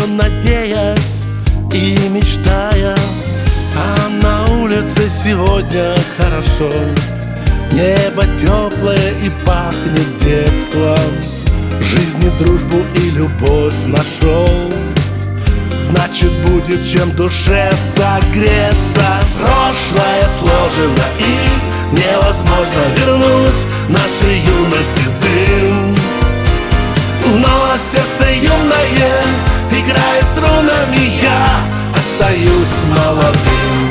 все надеясь и мечтая. А на улице сегодня хорошо, небо теплое и пахнет детством. В жизни дружбу и любовь нашел, значит будет чем душе согреться. Прошлое сложено и невозможно вернуть нашей юности дым. Но сердце юное играет струнами, я остаюсь молодым.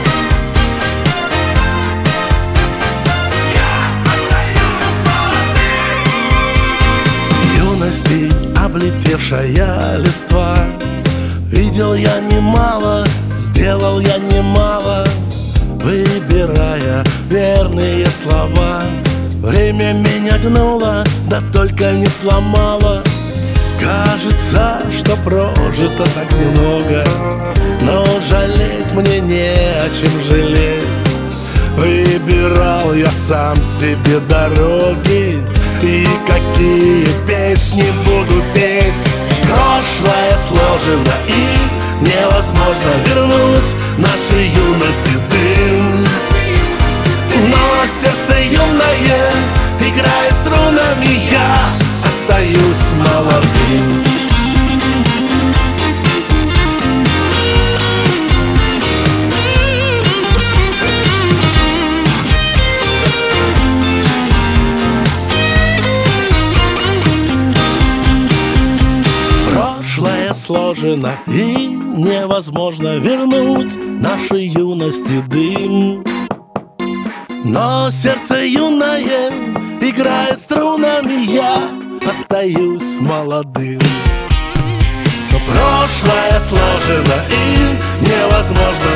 Юности облетевшая листва, видел я немало, сделал я немало, выбирая верные слова. Время меня гнуло, да только не сломало. Кажется, что прожито так много, но жалеть мне не о чем жалеть. Выбирал я сам себе дороги, и какие песни буду петь. Прошлое сложено и невозможно вернуть нашей юности дым. Но сердце юное играет струнами, я остаюсь молодым. Прошлое сложено и невозможно вернуть нашей юности дым. Но сердце юное играет струнами, я остаюсь молодым. Прошлое сложено и невозможно